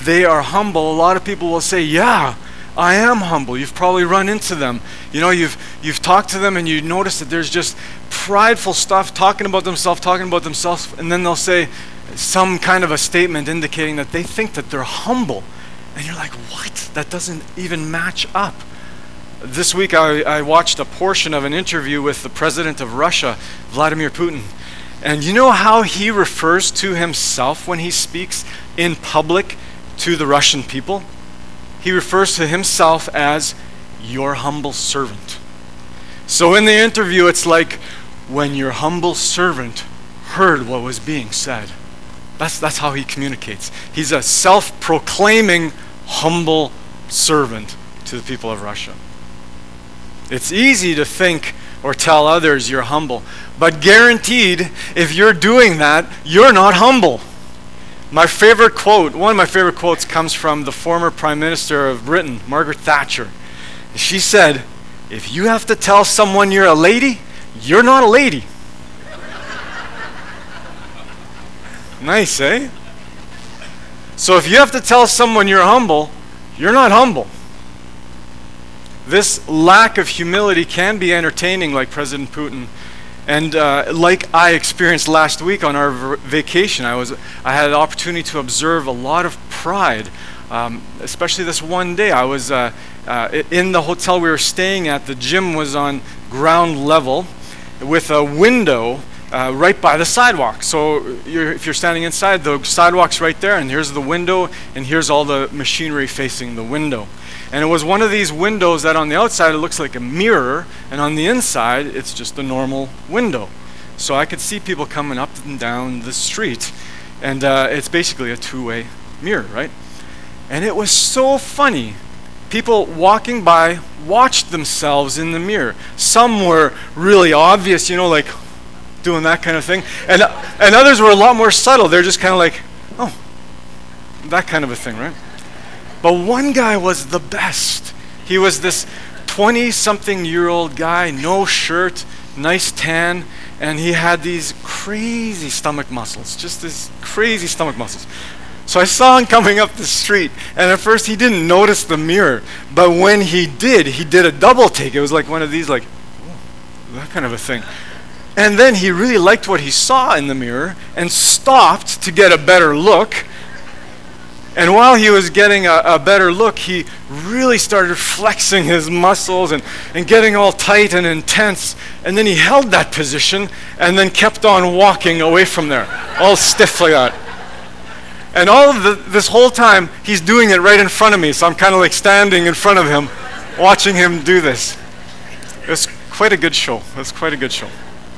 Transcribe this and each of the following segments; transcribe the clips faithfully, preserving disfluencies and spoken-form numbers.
if they are humble, a lot of people will say, yeah, I am humble. You've probably run into them. You know, you've you've talked to them and you notice that there's just prideful stuff, talking about themselves, talking about themselves, and then they'll say some kind of a statement indicating that they think that they're humble. And you're like, what? That doesn't even match up. This week I, I watched a portion of an interview with the president of Russia, Vladimir Putin. And you know how he refers to himself when he speaks in public to the Russian people? He refers to himself as your humble servant. So in the interview, it's like when your humble servant heard what was being said. That's, that's how he communicates. He's a self-proclaiming humble servant to the people of Russia. It's easy to think or tell others you're humble, but guaranteed, if you're doing that, you're not humble. My favorite quote, one of my favorite quotes comes from the former Prime Minister of Britain, Margaret Thatcher. She said, if you have to tell someone you're a lady, you're not a lady. Nice, eh? So if you have to tell someone you're humble, you're not humble. This lack of humility can be entertaining, like President Putin. And uh, like I experienced last week on our vacation, I was I had an opportunity to observe a lot of pride, um, especially this one day. I was uh, uh, in the hotel we were staying at. The gym was on ground level with a window uh, right by the sidewalk. So you're, if you're standing inside, the sidewalk's right there, and here's the window, and here's all the machinery facing the window. And it was one of these windows that on the outside it looks like a mirror, and on the inside it's just a normal window. So I could see people coming up and down the street, and uh, it's basically a two-way mirror, right? And it was so funny. People walking by watched themselves in the mirror. Some were really obvious, you know, like doing that kind of thing, and and others were a lot more subtle. They're just kind of like, oh, that kind of a thing, right? But one guy was the best. He was this twenty-something-year-old guy, no shirt, nice tan, and he had these crazy stomach muscles, just these crazy stomach muscles. So I saw him coming up the street, and at first he didn't notice the mirror, but when he did, he did a double take. It was like one of these, like, oh, that kind of a thing. And then he really liked what he saw in the mirror and stopped to get a better look. And while he was getting a, a better look, he really started flexing his muscles and, and getting all tight and intense. And then he held that position and then kept on walking away from there, all stiff like that. And all of the, this whole time, he's doing it right in front of me. So I'm kind of like standing in front of him, watching him do this. It was quite a good show. It was quite a good show.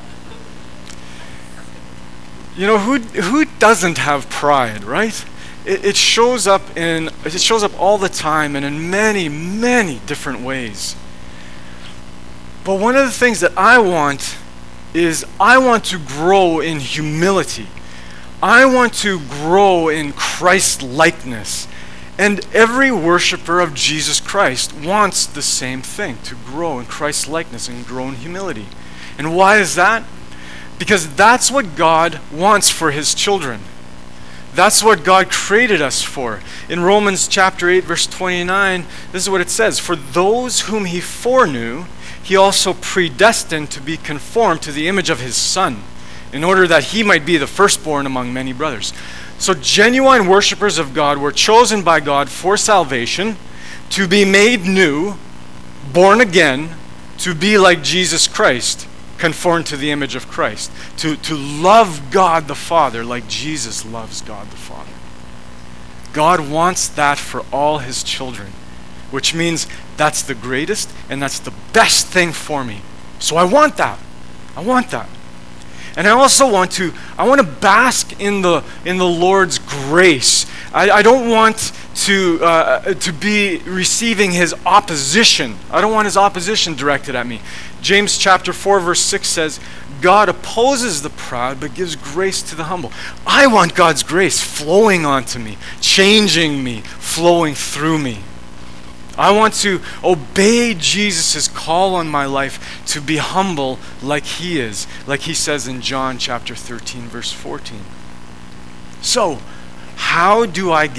You know, who, who doesn't have pride, right? It shows up in it shows up all the time and in many, many different ways. But one of the things that I want is I want to grow in humility. I want to grow in Christ-likeness. And every worshiper of Jesus Christ wants the same thing, to grow in Christ-likeness and grow in humility. And why is that? Because that's what God wants for his children. That's what God created us for. In Romans chapter eight, verse twenty-nine, this is what it says. For those whom he foreknew, he also predestined to be conformed to the image of his Son, in order that he might be the firstborn among many brothers. So genuine worshipers of God were chosen by God for salvation, to be made new, born again, to be like Jesus Christ, conformed to the image of Christ, to, to love God the Father like Jesus loves God the Father. God wants that for all his children, which means that's the greatest and that's the best thing for me. So I want that. I want that. And I also want to, I want to bask in the in the Lord's grace. I, I don't want to uh, to be receiving his opposition. I don't want his opposition directed at me. James chapter four verse six says, God opposes the proud but gives grace to the humble. I want God's grace flowing onto me, changing me, flowing through me. I want to obey Jesus' call on my life to be humble like he is, like he says in John chapter thirteen verse fourteen. So, how do I get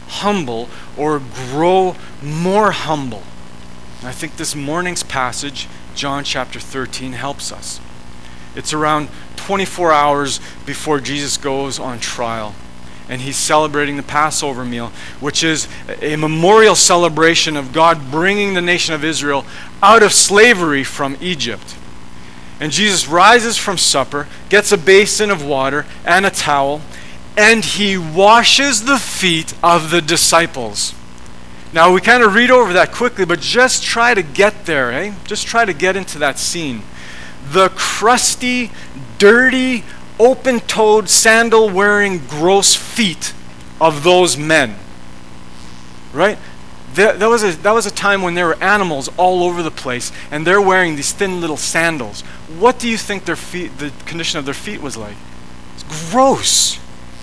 humble or grow more humble. And I think this morning's passage, John chapter thirteen, helps us. It's around twenty-four hours before Jesus goes on trial, and he's celebrating the Passover meal, which is a memorial celebration of God bringing the nation of Israel out of slavery from Egypt. And Jesus rises from supper, gets a basin of water and a towel, and he washes the feet of the disciples. Now, we kind of read over that quickly, but just try to get there, eh? Just try to get into that scene. The crusty, dirty, open-toed, sandal-wearing, gross feet of those men. Right? That, that, was a, that was a time when there were animals all over the place, and they're wearing these thin little sandals. What do you think their feet, the condition of their feet was like? It's gross.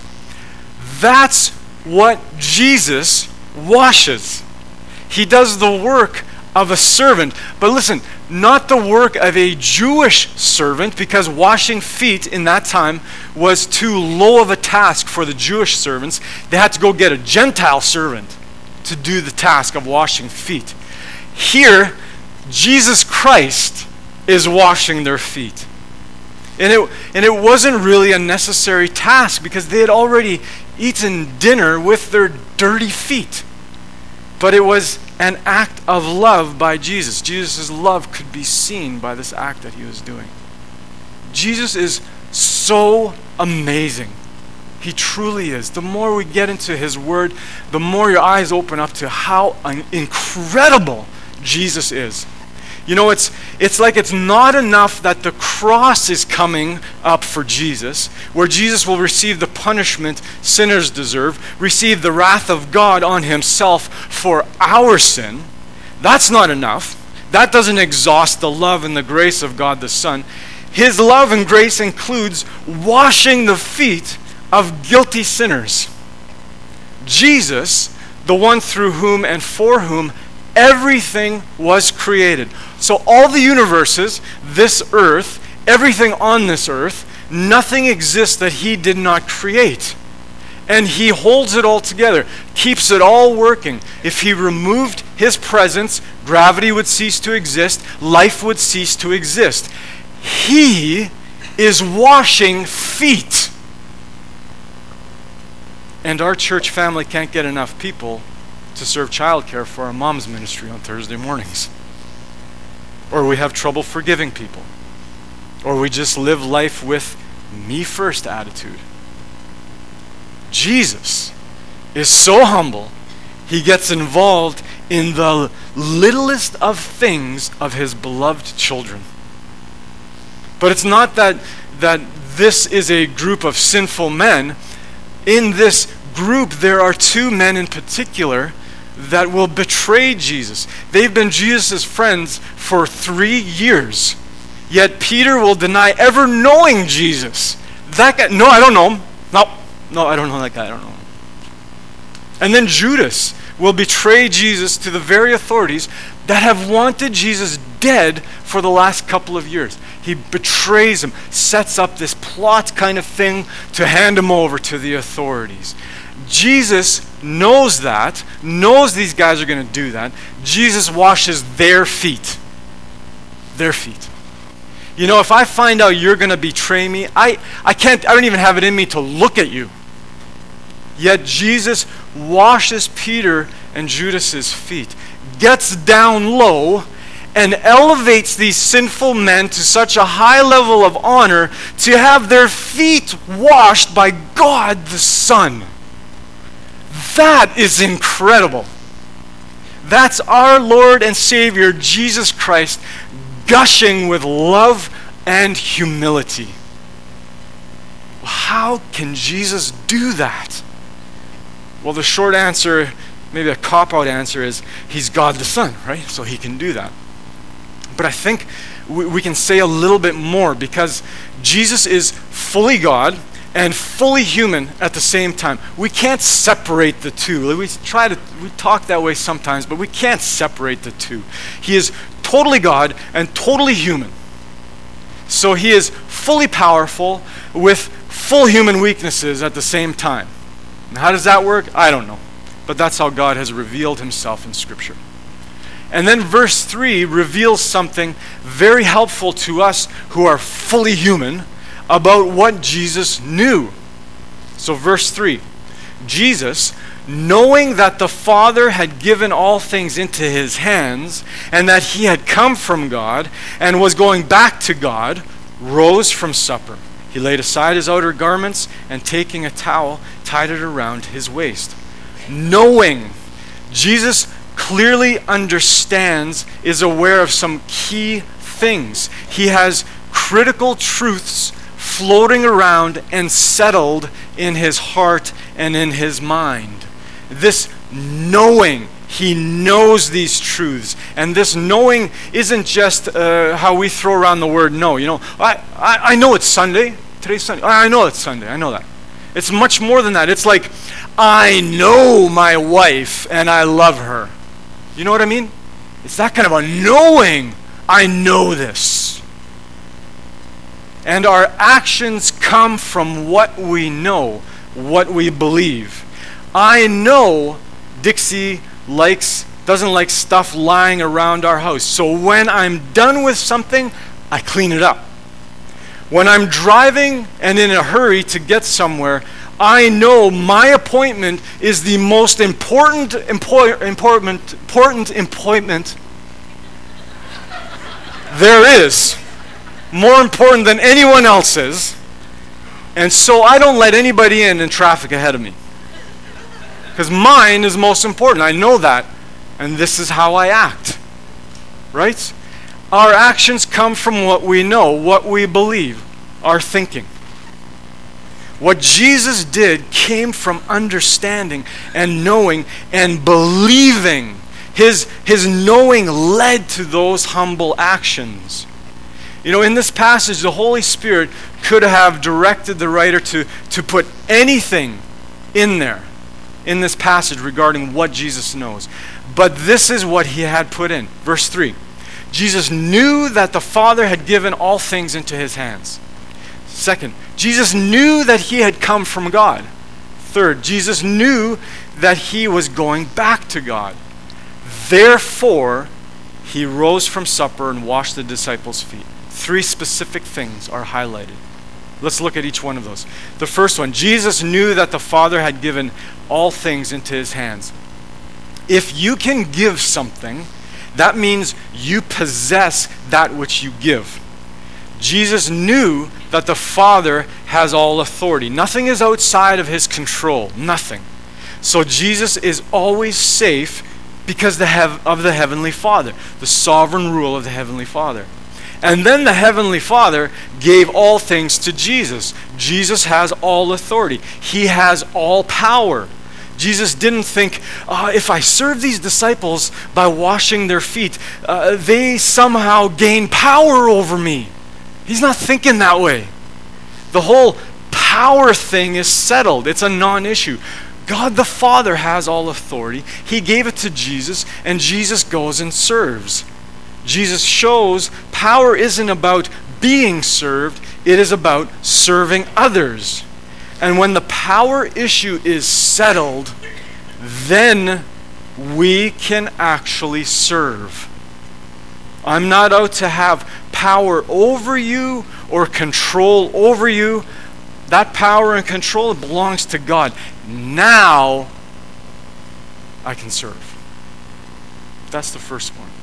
That's what Jesus washes. He does the work of a servant. But listen, not the work of a Jewish servant, because washing feet in that time was too low of a task for the Jewish servants. They had to go get a Gentile servant to do the task of washing feet. Here, Jesus Christ is washing their feet. And it, and it wasn't really a necessary task, because they had already eaten dinner with their dirty feet. But it was an act of love by Jesus. Jesus' love could be seen by this act that he was doing. Jesus is so amazing. He truly is. The more we get into his word, the more your eyes open up to how incredible Jesus is. You know, it's it's like it's not enough that the cross is coming up for Jesus, where Jesus will receive the punishment sinners deserve, receive the wrath of God on himself for our sin. That's not enough. That doesn't exhaust the love and the grace of God the Son. His love and grace includes washing the feet of guilty sinners. Jesus, the one through whom and for whom everything was created. So all the universes, this earth, everything on this earth, nothing exists that he did not create. And he holds it all together, keeps it all working. If he removed his presence, gravity would cease to exist, life would cease to exist. He is washing feet. And our church family can't get enough people to serve childcare for our mom's ministry on Thursday mornings. Or we have trouble forgiving people. Or we just live life with me first attitude. Jesus is so humble, he gets involved in the littlest of things of his beloved children. But it's not that, that this is a group of sinful men. In this group, there are two men in particular that will betray Jesus. They've been Jesus' friends for three years. Yet Peter will deny ever knowing Jesus. That guy, no, I don't know him. No, no, I don't know that guy. I don't know him. And then Judas will betray Jesus to the very authorities that have wanted Jesus dead for the last couple of years. He betrays him, sets up this plot kind of thing to hand him over to the authorities. Jesus knows that, knows these guys are going to do that. Jesus washes their feet. Their feet. You know, if I find out you're going to betray me, I, I can't, I don't even have it in me to look at you. Yet Jesus washes Peter and Judas's feet, gets down low, and elevates these sinful men to such a high level of honor to have their feet washed by God the Son. That is incredible. That's our Lord and Savior, Jesus Christ, gushing with love and humility. How can Jesus do that? Well, the short answer, maybe a cop-out answer, is he's God the Son, right? So he can do that. But I think we, we can say a little bit more, because Jesus is fully God and fully human at the same time. We can't separate the two. We try to, we talk that way sometimes, but we can't separate the two. He is totally God and totally human. So he is fully powerful with full human weaknesses at the same time. And how does that work? I don't know. but that's how God has revealed himself in Scripture. And then verse three reveals something very helpful to us who are fully human about what Jesus knew. So verse three, Jesus, knowing that the Father had given all things into his hands, and that he had come from God and was going back to God, rose from supper. He laid aside his outer garments, and taking a towel, tied it around his waist. Knowing, Jesus clearly understands, is aware of some key things. He has critical truths floating around and settled in his heart and in his mind. This knowing, he knows these truths. And this knowing isn't just uh, how we throw around the word know. You know, I, I, I know it's Sunday. Today's Sunday. I know it's Sunday. I know that. It's much more than that. It's like, I know my wife and I love her. You know what I mean? It's that kind of a knowing. I know this. And our actions come from what we know, what we believe. I know Dixie likes, doesn't like stuff lying around our house. So when I'm done with something, I clean it up. When I'm driving and in a hurry to get somewhere, I know my appointment is the most important employ, important, important appointment there is. More important than anyone else's. And so I don't let anybody in in traffic ahead of me. Because mine is most important. I know that. And this is how I act. Right? Our actions come from what we know, what we believe, our thinking. What Jesus did came from understanding and knowing and believing. His, his knowing led to those humble actions. You know, in this passage, the Holy Spirit could have directed the writer to, to put anything in there, in this passage regarding what Jesus knows. But this is what he had put in. Verse three. Jesus knew that the Father had given all things into his hands. Second, Jesus knew that he had come from God. Third, Jesus knew that he was going back to God. Therefore, he rose from supper and washed the disciples' feet. Three specific things are highlighted. Let's look at each one of those. The first one, Jesus knew that the Father had given all things into his hands. If you can give something, that means you possess that which you give. Jesus knew that the Father has all authority. Nothing is outside of his control. Nothing. So Jesus is always safe because the hev- of the Heavenly Father, the sovereign rule of the Heavenly Father. And then the Heavenly Father gave all things to Jesus. Jesus has all authority. He has all power. Jesus didn't think, oh, if I serve these disciples by washing their feet, uh, they somehow gain power over me. He's not thinking that way. The whole power thing is settled. It's a non-issue. God the Father has all authority. He gave it to Jesus, and Jesus goes and serves. Jesus shows power isn't about being served, it is about serving others. And when the power issue is settled, then we can actually serve. I'm not out to have power over you or control over you. That power and control belongs to God. Now I can serve. That's the first one.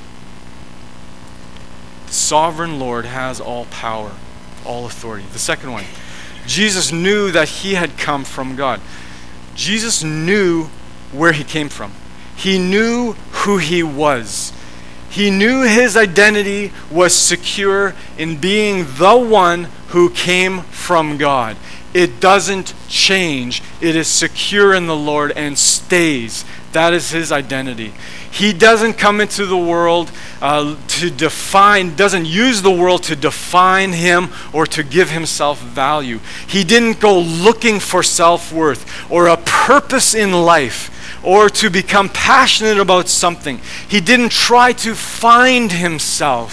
The sovereign Lord has all power, all authority. The second one, Jesus knew that he had come from God. Jesus knew where he came from. He knew who he was. He knew his identity was secure in being the one who came from God. It doesn't change. It is secure in the Lord and stays. That is his identity. He doesn't come into the world uh, to define, doesn't use the world to define him or to give himself value. He didn't go looking for self-worth or a purpose in life or to become passionate about something. He didn't try to find himself.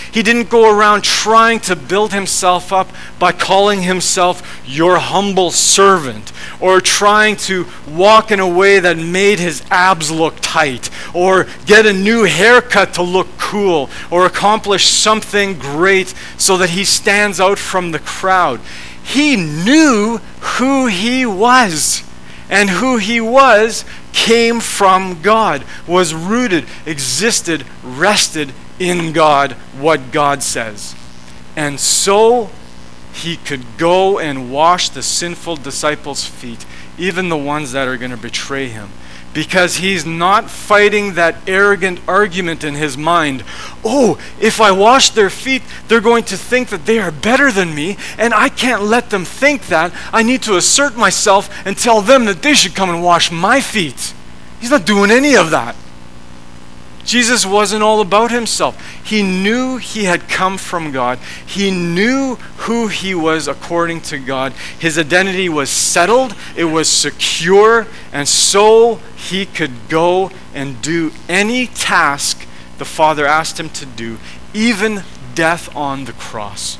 He didn't go around trying to build himself up by calling himself your humble servant, or trying to walk in a way that made his abs look tight, or get a new haircut to look cool, or accomplish something great so that he stands out from the crowd. He knew who he was, and who he was came from God, was rooted, existed, rested in God, what God says. And so he could go and wash the sinful disciples' feet, even the ones that are going to betray him. Because he's not fighting that arrogant argument in his mind. Oh, if I wash their feet, they're going to think that they are better than me, and I can't let them think that. I need to assert myself and tell them that they should come and wash my feet. He's not doing any of that. Jesus wasn't all about himself. He knew he had come from God. He knew who he was according to God. His identity was settled. It was secure. And so he could go and do any task the Father asked him to do, even death on the cross.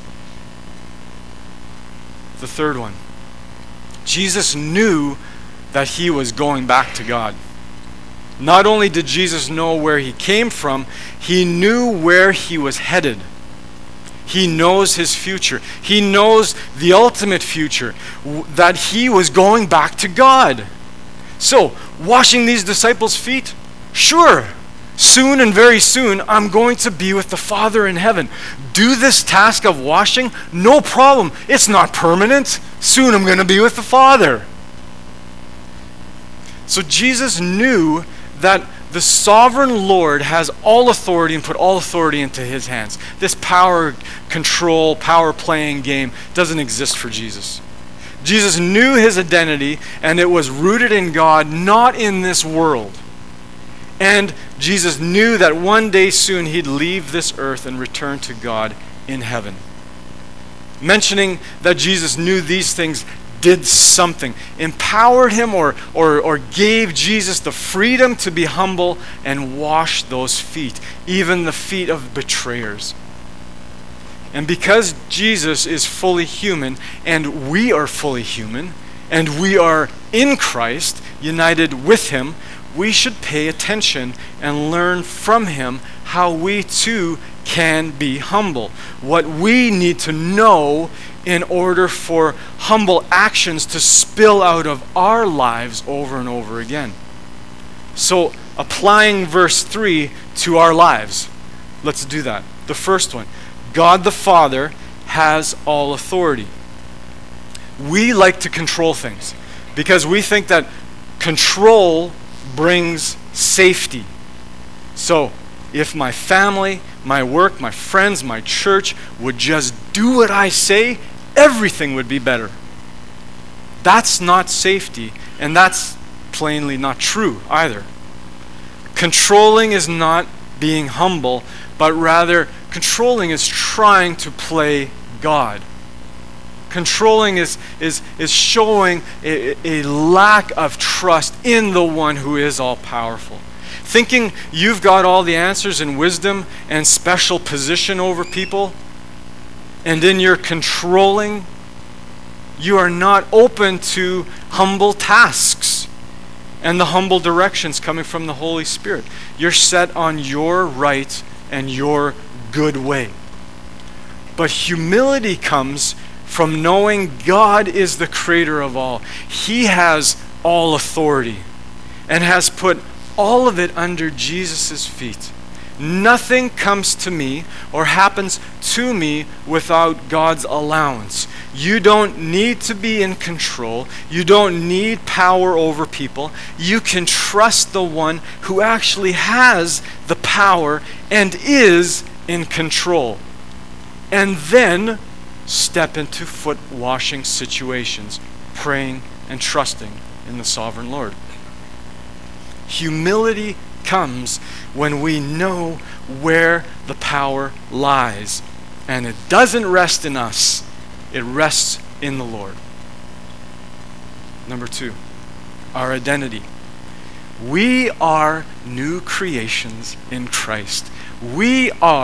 The third one. Jesus knew that he was going back to God. Not only did Jesus know where he came from, he knew where he was headed. He knows his future. He knows the ultimate future, that he was going back to God. So, washing these disciples' feet? Sure. Soon and very soon, I'm going to be with the Father in heaven. Do this task of washing? No problem. It's not permanent. Soon I'm going to be with the Father. So Jesus knew that the sovereign Lord has all authority and put all authority into his hands. This power control, power playing game doesn't exist for Jesus. Jesus knew his identity, and it was rooted in God, not in this world. And Jesus knew that one day soon he'd leave this earth and return to God in heaven. Mentioning that Jesus knew these things did something, empowered him or, or, or gave Jesus the freedom to be humble and wash those feet, even the feet of betrayers. And because Jesus is fully human, and we are fully human, and we are in Christ, united with him, we should pay attention and learn from him how we too can be humble. What we need to know in order for humble actions to spill out of our lives over and over again. So, applying verse three to our lives. Let's do that. The first one. God the Father has all authority. We like to control things because we think that control brings safety. So, if my family, my work, my friends, my church would just do what I say, everything would be better. That's not safety, and that's plainly not true either. Controlling is not being humble, but rather controlling is trying to play God. Controlling is, is, is showing a, a lack of trust in the one who is all-powerful. Thinking you've got all the answers and wisdom and special position over people, and in your controlling, you are not open to humble tasks and the humble directions coming from the Holy Spirit. You're set on your right and your good way. But humility comes from knowing God is the creator of all. He has all authority and has put all of it under Jesus' feet. Nothing comes to me or happens to me without God's allowance. You don't need to be in control. You don't need power over people. You can trust the one who actually has the power and is in control. And then step into foot washing situations, praying and trusting in the sovereign Lord. Humility comes when we know where the power lies. And it doesn't rest in us. It rests in the Lord. Number two, our identity. We are new creations in Christ. We are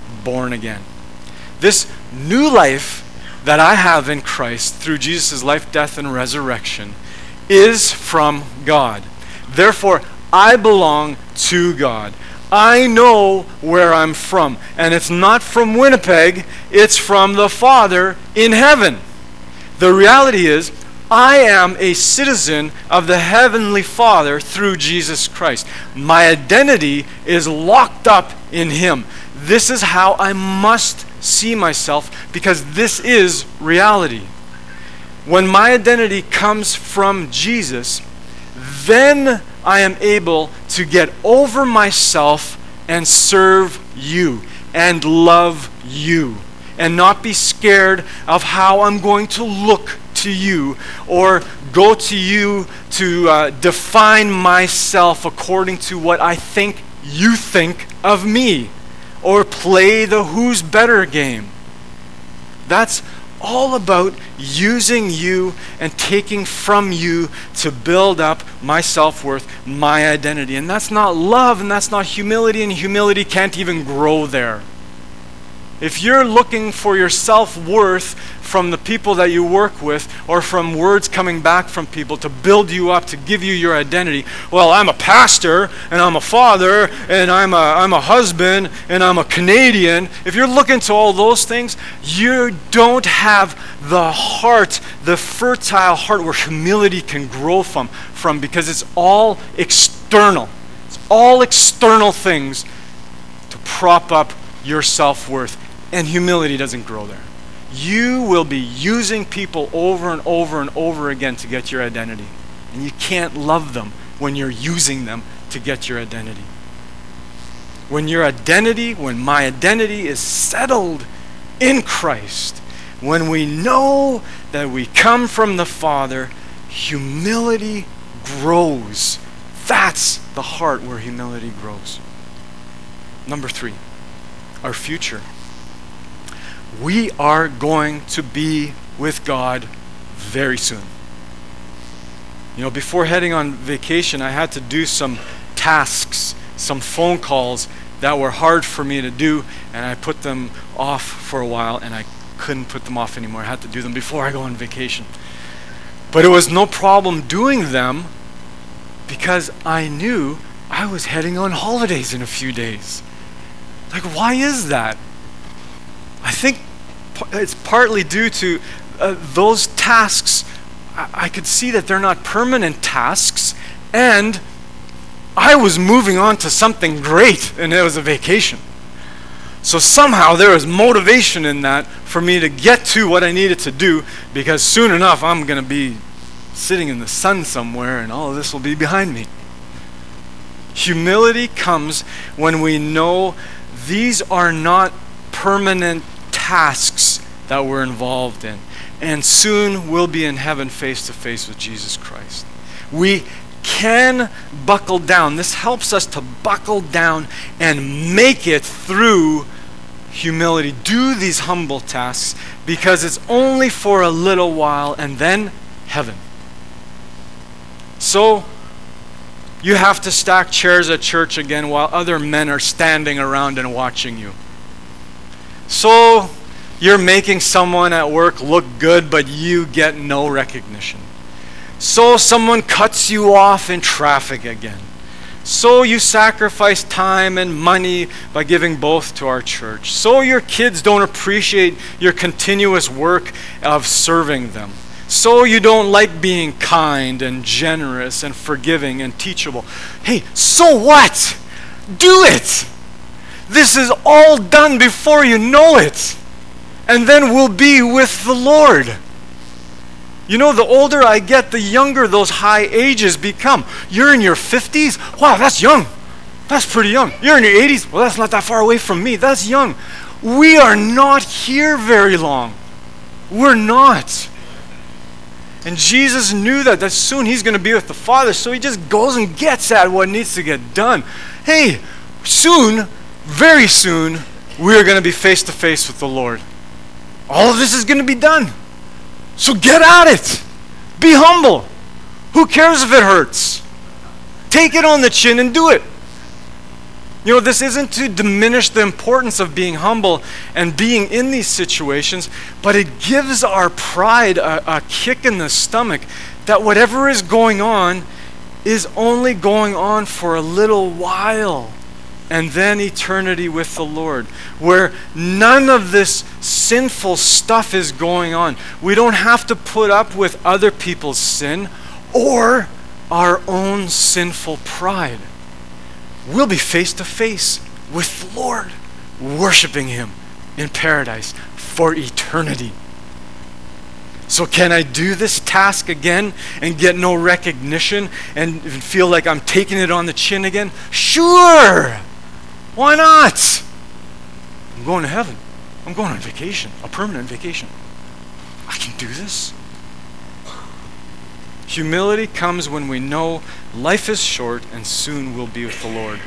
born again. This new life that I have in Christ through Jesus' life, death, and resurrection is from God. Therefore, I belong to God. I know where I'm from. And it's not from Winnipeg, it's from the Father in heaven. The reality is, I am a citizen of the Heavenly Father through Jesus Christ. My identity is locked up in Him. This is how I must see myself, because this is reality. When my identity comes from Jesus, then I am able to get over myself and serve you and love you and not be scared of how I'm going to look to you or go to you to uh, define myself according to what I think you think of me, or play the who's better game. That's all about using you and taking from you to build up my self-worth, my identity. And that's not love, and that's not humility, and humility can't even grow there. If you're looking for your self-worth from the people that you work with, or from words coming back from people to build you up, to give you your identity, well, I'm a pastor, and I'm a father, and I'm a, I'm a husband, and I'm a Canadian. If you're looking to all those things, you don't have the heart, the fertile heart where humility can grow from, from because it's all external. It's all external things to prop up your self-worth. And humility doesn't grow there. You will be using people over and over and over again to get your identity. And you can't love them when you're using them to get your identity. When your identity, when my identity is settled in Christ, when we know that we come from the Father, humility grows. That's the heart where humility grows. Number three, our future. We are going to be with God very soon. You know, before heading on vacation, I had to do some tasks, some phone calls that were hard for me to do, and I put them off for a while, and I couldn't put them off anymore. I had to do them before I go on vacation. But it was no problem doing them because I knew I was heading on holidays in a few days. Like, why is that? I think it's partly due to uh, those tasks. I-, I could see that they're not permanent tasks, and I was moving on to something great, and it was a vacation. So somehow there was motivation in that for me to get to what I needed to do, because soon enough I'm going to be sitting in the sun somewhere, and all of this will be behind me. Humility comes when we know these are not permanent tasks that we're involved in, and soon we'll be in heaven face to face with Jesus Christ. We can buckle down. This helps us to buckle down and make it through humility. Do these humble tasks because it's only for a little while, and then heaven. So you have to stack chairs at church again while other men are standing around and watching you. So you're making someone at work look good, but you get no recognition. So someone cuts you off in traffic again. So you sacrifice time and money by giving both to our church. So your kids don't appreciate your continuous work of serving them. So you don't like being kind and generous and forgiving and teachable. Hey, so what? Do it! This is all done before you know it. And then we'll be with the Lord. You know, the older I get, the younger those high ages become. You're in your fifties? Wow, that's young. That's pretty young. You're in your eighties? Well, that's not that far away from me. That's young. We are not here very long. We're not. And Jesus knew that, that soon he's going to be with the Father, so he just goes and gets at what needs to get done. Hey, soon, very soon, we are going to be face to face with the Lord. All of this is going to be done. So get at it. Be humble. Who cares if it hurts? Take it on the chin and do it. You know, this isn't to diminish the importance of being humble and being in these situations, but it gives our pride a, a kick in the stomach that whatever is going on is only going on for a little while, and then eternity with the Lord, where none of this sinful stuff is going on. We don't have to put up with other people's sin or our own sinful pride. We'll be face to face with the Lord, worshiping Him in paradise for eternity. So can I do this task again and get no recognition and feel like I'm taking it on the chin again? Sure! Why not? I'm going to heaven. I'm going on vacation, a permanent vacation. I can do this. Humility comes when we know life is short and soon we'll be with the Lord.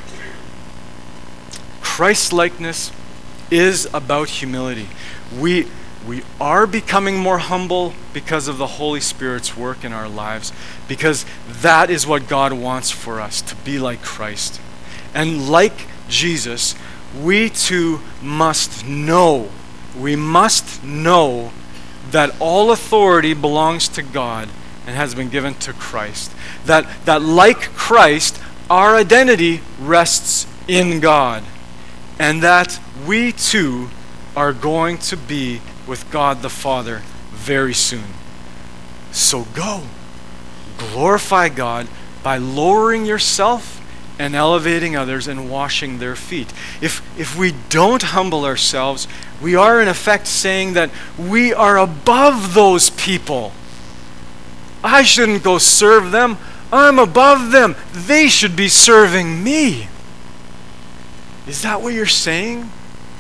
Christ-likeness is about humility. We, we are becoming more humble because of the Holy Spirit's work in our lives, because that is what God wants for us, to be like Christ. And like Jesus, we too must know, we must know that all authority belongs to God and has been given to Christ. That, that like Christ, our identity rests in God. And that we too are going to be with God the Father very soon. So go. Glorify God by lowering yourself and elevating others and washing their feet. If, if we don't humble ourselves, we are in effect saying that we are above those people. I shouldn't go serve them. I'm above them. They should be serving me. Is that what you're saying?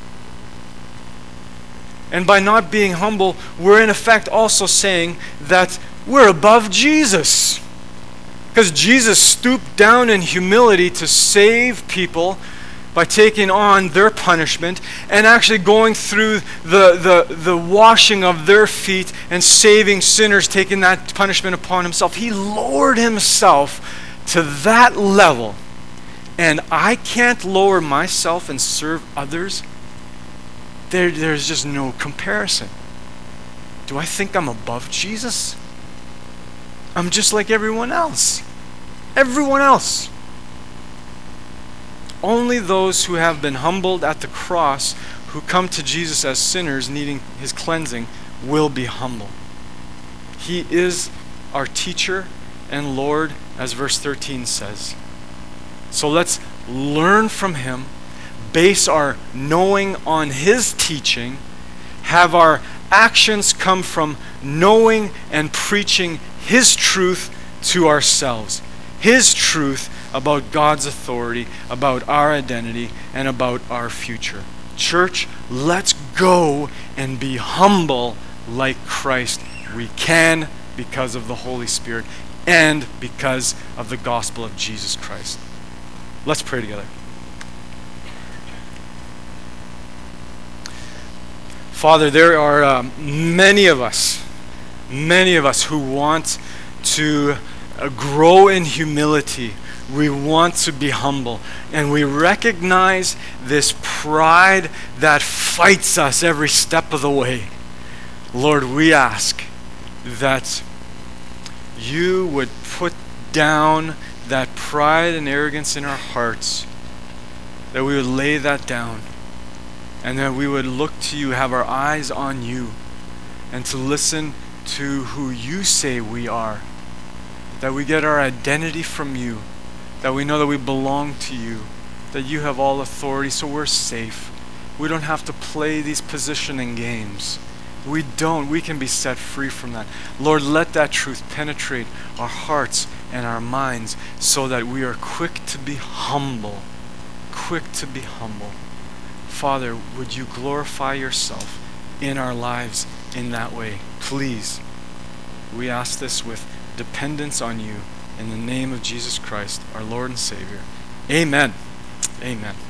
And by not being humble, we're in effect also saying that we're above Jesus. Because Jesus stooped down in humility to save people by taking on their punishment and actually going through the, the, the washing of their feet and saving sinners, taking that punishment upon himself. He lowered himself to that level. And I can't lower myself and serve others. There, there's just no comparison. Do I think I'm above Jesus? I'm just like everyone else. Everyone else. Only those who have been humbled at the cross, who come to Jesus as sinners needing His cleansing, will be humble. He is our teacher and Lord, as verse thirteen says. So let's learn from Him, base our knowing on His teaching, have our actions come from knowing and preaching His truth to ourselves. His truth about God's authority, about our identity, and about our future. Church, let's go and be humble like Christ. We can because of the Holy Spirit and because of the gospel of Jesus Christ. Let's pray together. Father, there are um, many of us, many of us who want to uh, grow in humility. We want to be humble, and we recognize this pride that fights us every step of the way. Lord, we ask that you would put down that pride and arrogance in our hearts, that we would lay that down, and that we would look to you, have our eyes on you, and to listen to who you say we are, that we get our identity from you, that we know that we belong to you, that you have all authority, so we're safe. We don't have to play these positioning games. We don't. We can be set free from that. Lord, let that truth penetrate our hearts and our minds so that we are quick to be humble. Quick to be humble. Father, would you glorify yourself in our lives in that way? Please. We ask this with dependence on you. In the name of Jesus Christ, our Lord and Savior. Amen. Amen.